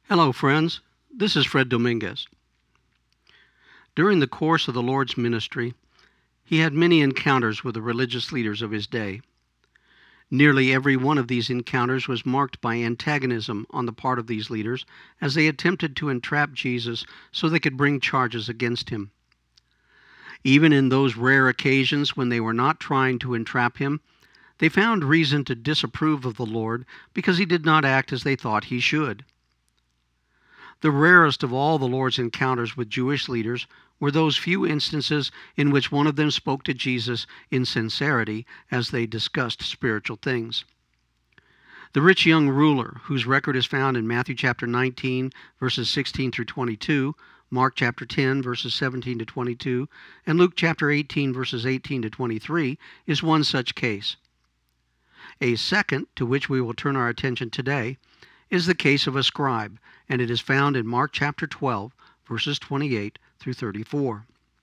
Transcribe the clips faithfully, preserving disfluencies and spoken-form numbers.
Hello, friends. This is Fred Dominguez. During the course of the Lord's ministry, he had many encounters with the religious leaders of his day. Nearly every one of these encounters was marked by antagonism on the part of these leaders as they attempted to entrap Jesus so they could bring charges against him. Even in those rare occasions when they were not trying to entrap him, they found reason to disapprove of the Lord because he did not act as they thought he should. The rarest of all the Lord's encounters with Jewish leaders were those few instances in which one of them spoke to Jesus in sincerity as they discussed spiritual things. The rich young ruler, whose record is found in Matthew chapter nineteen, verses sixteen through twenty-two, Mark chapter ten, verses seventeen to twenty-two, and Luke chapter eighteen, verses eighteen to twenty-three, is one such case. A second, to which we will turn our attention today, is the case of a scribe, and it is found in Mark chapter twelve, verses twenty-eight through thirty-four.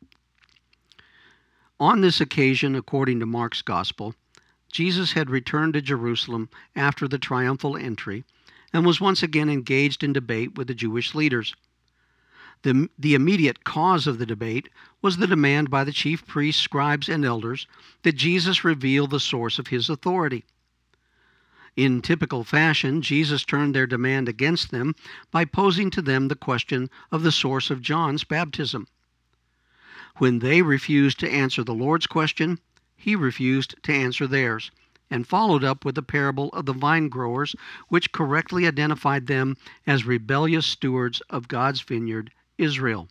On this occasion, according to Mark's Gospel, Jesus had returned to Jerusalem after the triumphal entry and was once again engaged in debate with the Jewish leaders. The, the immediate cause of the debate was the demand by the chief priests, scribes, and elders that Jesus reveal the source of his authority. In typical fashion, Jesus turned their demand against them by posing to them the question of the source of John's baptism. When they refused to answer the Lord's question, he refused to answer theirs, and followed up with the parable of the vine growers, which correctly identified them as rebellious stewards of God's vineyard, Israel.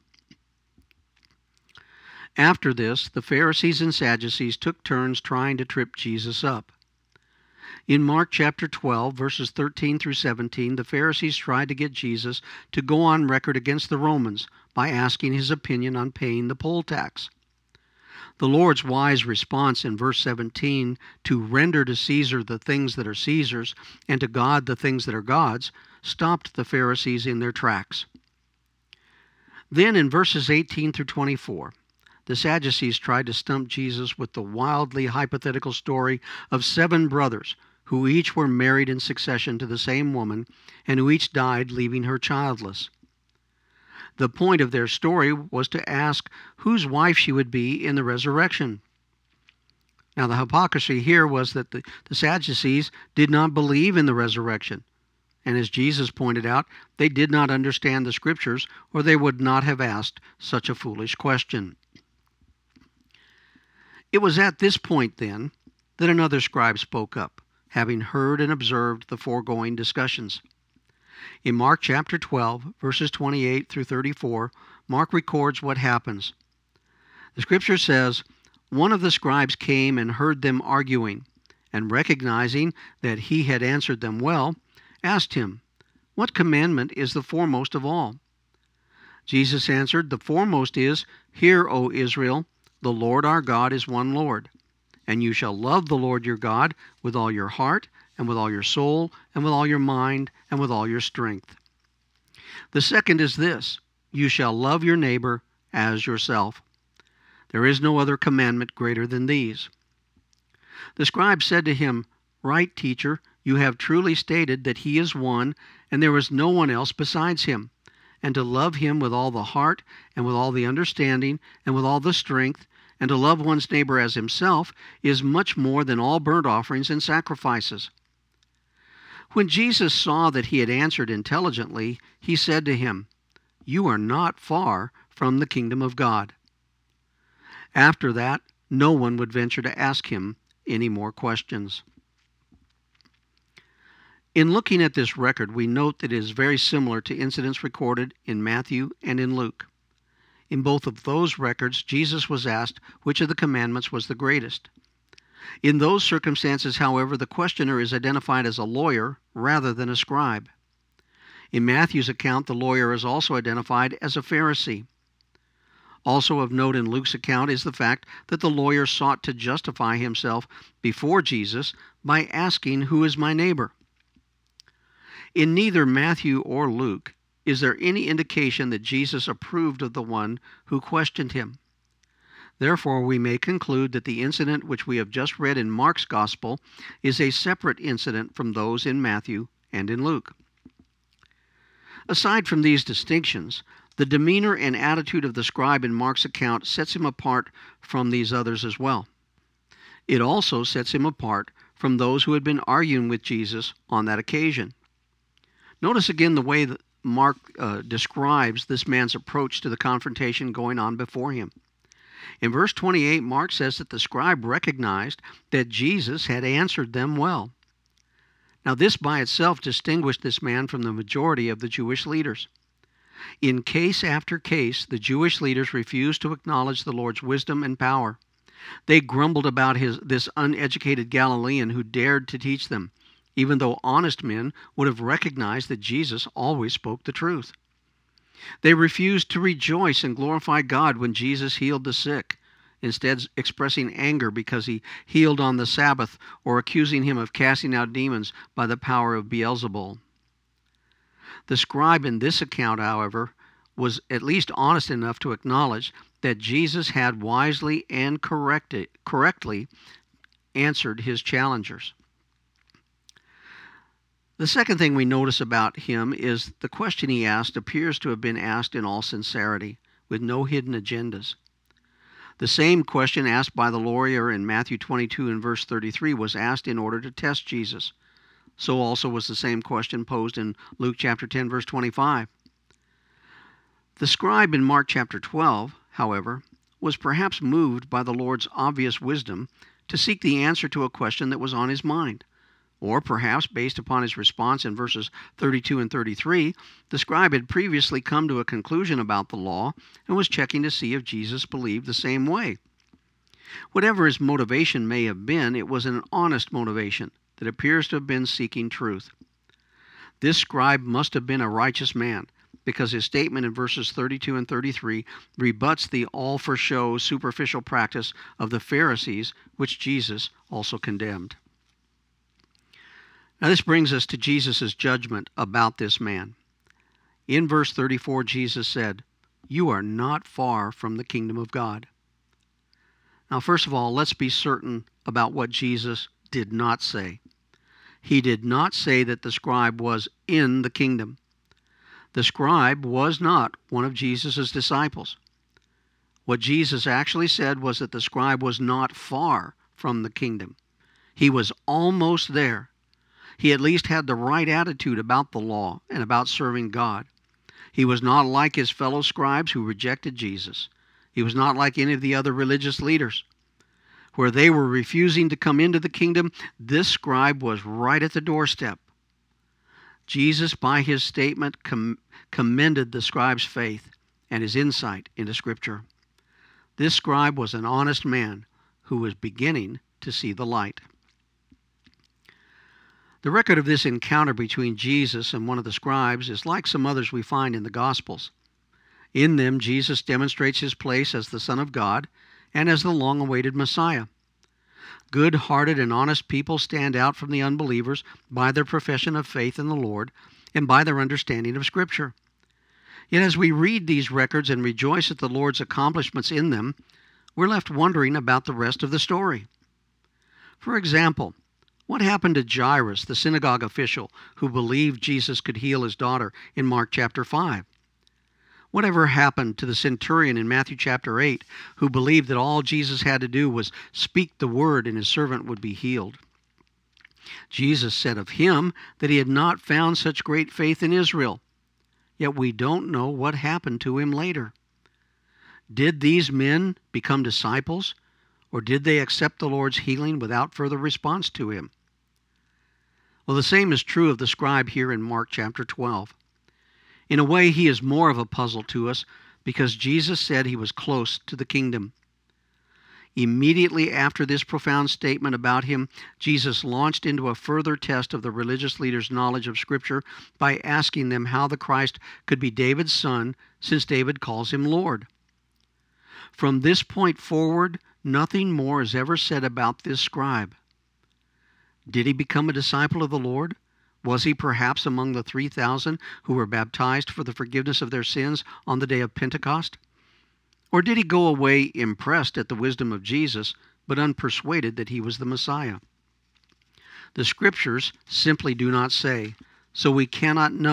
After this, the Pharisees and Sadducees took turns trying to trip Jesus up. In Mark chapter twelve, verses thirteen through seventeen, the Pharisees tried to get Jesus to go on record against the Romans by asking his opinion on paying the poll tax. The Lord's wise response in verse seventeen, to render to Caesar the things that are Caesar's and to God the things that are God's, stopped the Pharisees in their tracks. Then in verses eighteen through twenty-four, the Sadducees tried to stump Jesus with the wildly hypothetical story of seven brothers who each were married in succession to the same woman and who each died leaving her childless. The point of their story was to ask whose wife she would be in the resurrection. Now the hypocrisy here was that the, the Sadducees did not believe in the resurrection, and as Jesus pointed out, they did not understand the Scriptures, or they would not have asked such a foolish question. It was at this point, then, that another scribe spoke up, having heard and observed the foregoing discussions. In Mark chapter twelve, verses twenty-eight through thirty-four, Mark records what happens. The Scripture says, "One of the scribes came and heard them arguing, and recognizing that he had answered them well, asked him, 'What commandment is the foremost of all?' Jesus answered, 'The foremost is, Hear, O Israel, the Lord our God is one Lord. And you shall love the Lord your God with all your heart, and with all your soul, and with all your mind, and with all your strength. The second is this, you shall love your neighbor as yourself. There is no other commandment greater than these.' The scribe said to him, 'Right, teacher, you have truly stated that he is one, and there is no one else besides him, and to love him with all the heart, and with all the understanding, and with all the strength, and to love one's neighbor as himself is much more than all burnt offerings and sacrifices.' When Jesus saw that he had answered intelligently, he said to him, 'You are not far from the kingdom of God.' After that, no one would venture to ask him any more questions." In looking at this record, we note that it is very similar to incidents recorded in Matthew and in Luke. In both of those records, Jesus was asked which of the commandments was the greatest. In those circumstances, however, the questioner is identified as a lawyer rather than a scribe. In Matthew's account, the lawyer is also identified as a Pharisee. Also of note in Luke's account is the fact that the lawyer sought to justify himself before Jesus by asking, "Who is my neighbor?" In neither Matthew or Luke is there any indication that Jesus approved of the one who questioned him. Therefore, we may conclude that the incident which we have just read in Mark's Gospel is a separate incident from those in Matthew and in Luke. Aside from these distinctions, the demeanor and attitude of the scribe in Mark's account sets him apart from these others as well. It also sets him apart from those who had been arguing with Jesus on that occasion. Notice again the way that Mark uh, describes this man's approach to the confrontation going on before him. In verse twenty-eight, Mark says that the scribe recognized that Jesus had answered them well. Now, this by itself distinguished this man from the majority of the Jewish leaders. In case after case, the Jewish leaders refused to acknowledge the Lord's wisdom and power. They grumbled about his, this uneducated Galilean who dared to teach them, even though honest men would have recognized that Jesus always spoke the truth. They refused to rejoice and glorify God when Jesus healed the sick, instead expressing anger because he healed on the Sabbath or accusing him of casting out demons by the power of Beelzebul. The scribe in this account, however, was at least honest enough to acknowledge that Jesus had wisely and corrected, correctly answered his challengers. The second thing we notice about him is the question he asked appears to have been asked in all sincerity, with no hidden agendas. The same question asked by the lawyer in Matthew twenty-two and verse thirty-three was asked in order to test Jesus. So also was the same question posed in Luke chapter ten, verse twenty-five. The scribe in Mark chapter twelve, however, was perhaps moved by the Lord's obvious wisdom to seek the answer to a question that was on his mind. Or perhaps, based upon his response in verses thirty-two and thirty-three, the scribe had previously come to a conclusion about the law and was checking to see if Jesus believed the same way. Whatever his motivation may have been, it was an honest motivation that appears to have been seeking truth. This scribe must have been a righteous man, because his statement in verses thirty-two and thirty-three rebuts the all-for-show superficial practice of the Pharisees, which Jesus also condemned. Now this brings us to Jesus' judgment about this man. In verse thirty-four, Jesus said, "You are not far from the kingdom of God." Now, first of all, let's be certain about what Jesus did not say. He did not say that the scribe was in the kingdom. The scribe was not one of Jesus' disciples. What Jesus actually said was that the scribe was not far from the kingdom. He was almost there. He at least had the right attitude about the law and about serving God. He was not like his fellow scribes who rejected Jesus. He was not like any of the other religious leaders. Where they were refusing to come into the kingdom, this scribe was right at the doorstep. Jesus, by his statement, com- commended the scribe's faith and his insight into Scripture. This scribe was an honest man who was beginning to see the light. The record of this encounter between Jesus and one of the scribes is like some others we find in the Gospels. In them, Jesus demonstrates his place as the Son of God and as the long-awaited Messiah. Good-hearted and honest people stand out from the unbelievers by their profession of faith in the Lord and by their understanding of Scripture. Yet as we read these records and rejoice at the Lord's accomplishments in them, we're left wondering about the rest of the story. For example, what happened to Jairus, the synagogue official, who believed Jesus could heal his daughter in Mark chapter five? Whatever happened to the centurion in Matthew chapter eight, who believed that all Jesus had to do was speak the word and his servant would be healed? Jesus said of him that he had not found such great faith in Israel. Yet we don't know what happened to him later. Did these men become disciples, or did they accept the Lord's healing without further response to him? Well, the same is true of the scribe here in Mark chapter twelve. In a way, he is more of a puzzle to us because Jesus said he was close to the kingdom. Immediately after this profound statement about him, Jesus launched into a further test of the religious leaders' knowledge of Scripture by asking them how the Christ could be David's son, since David calls him Lord. From this point forward, nothing more is ever said about this scribe. Did he become a disciple of the Lord? Was he perhaps among the three thousand who were baptized for the forgiveness of their sins on the day of Pentecost? Or did he go away impressed at the wisdom of Jesus, but unpersuaded that he was the Messiah? The Scriptures simply do not say, so we cannot know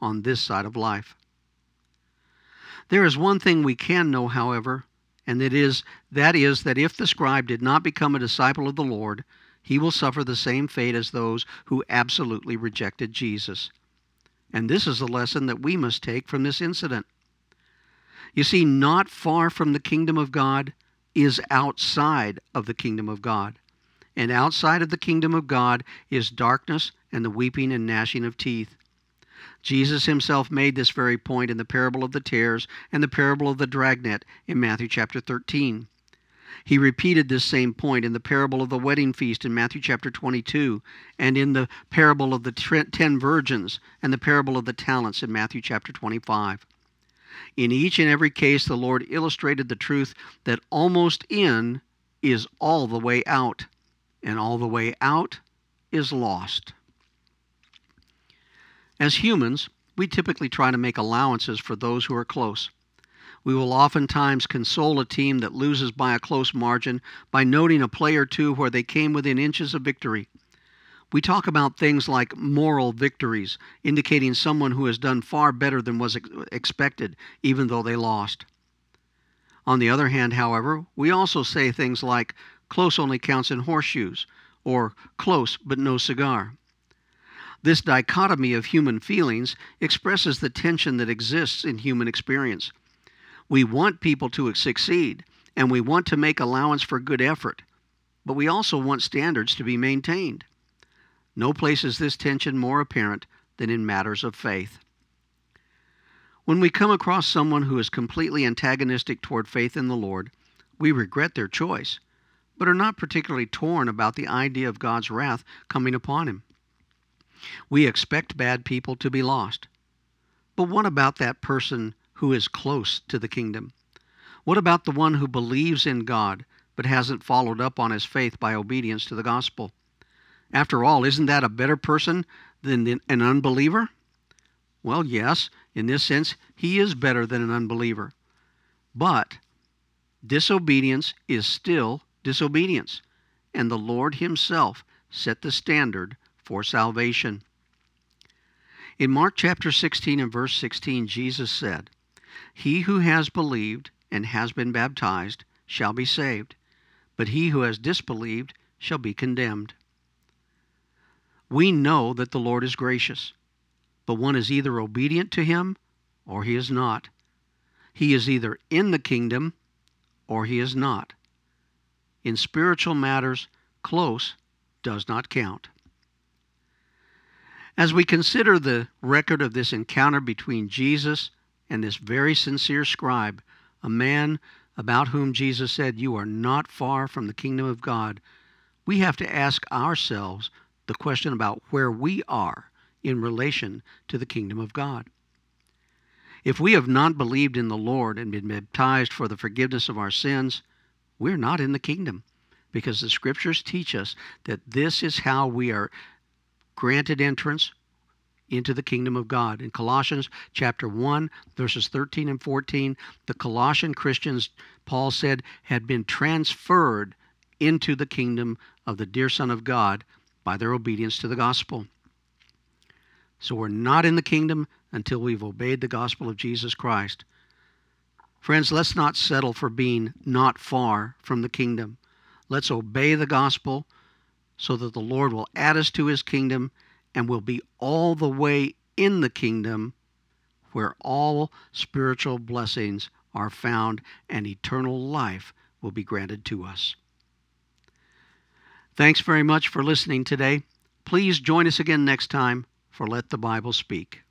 on this side of life. There is one thing we can know, however, and that is, that is that if the scribe did not become a disciple of the Lord, he will suffer the same fate as those who absolutely rejected Jesus. And this is a lesson that we must take from this incident. You see, not far from the kingdom of God is outside of the kingdom of God. And outside of the kingdom of God is darkness and the weeping and gnashing of teeth. Jesus himself made this very point in the parable of the tares and the parable of the dragnet in Matthew chapter thirteen. He repeated this same point in the parable of the wedding feast in Matthew chapter twenty-two, and in the parable of the ten virgins and the parable of the talents in Matthew chapter twenty-five. In each and every case, the Lord illustrated the truth that almost in is all the way out, and all the way out is lost. As humans, we typically try to make allowances for those who are close. We will oftentimes console a team that loses by a close margin by noting a play or two where they came within inches of victory. We talk about things like moral victories, indicating someone who has done far better than was ex- expected, even though they lost. On the other hand, however, we also say things like, close only counts in horseshoes, or close but no cigar. This dichotomy of human feelings expresses the tension that exists in human experience. We want people to succeed, and we want to make allowance for good effort, but we also want standards to be maintained. No place is this tension more apparent than in matters of faith. When we come across someone who is completely antagonistic toward faith in the Lord, we regret their choice, but are not particularly torn about the idea of God's wrath coming upon him. We expect bad people to be lost. But what about that person who is close to the kingdom? What about the one who believes in God but hasn't followed up on his faith by obedience to the gospel? After all, isn't that a better person than an unbeliever? Well, yes, in this sense, he is better than an unbeliever. But disobedience is still disobedience, and the Lord himself set the standard for salvation. In Mark chapter sixteen and verse sixteen, Jesus said, "He who has believed and has been baptized shall be saved, but he who has disbelieved shall be condemned." We know that the Lord is gracious, but one is either obedient to him or he is not. He is either in the kingdom or he is not. In spiritual matters, close does not count. As we consider the record of this encounter between Jesus and this very sincere scribe, a man about whom Jesus said, "You are not far from the kingdom of God," we have to ask ourselves the question about where we are in relation to the kingdom of God. If we have not believed in the Lord and been baptized for the forgiveness of our sins, we're not in the kingdom, because the Scriptures teach us that this is how we are granted entrance into the kingdom of God. In Colossians chapter one, verses thirteen and fourteen, the Colossian Christians, Paul said, had been transferred into the kingdom of the dear Son of God by their obedience to the gospel. So we're not in the kingdom until we've obeyed the gospel of Jesus Christ. Friends, let's not settle for being not far from the kingdom. Let's obey the gospel so that the Lord will add us to his kingdom and will be all the way in the kingdom where all spiritual blessings are found and eternal life will be granted to us. Thanks very much for listening today. Please join us again next time for Let the Bible Speak.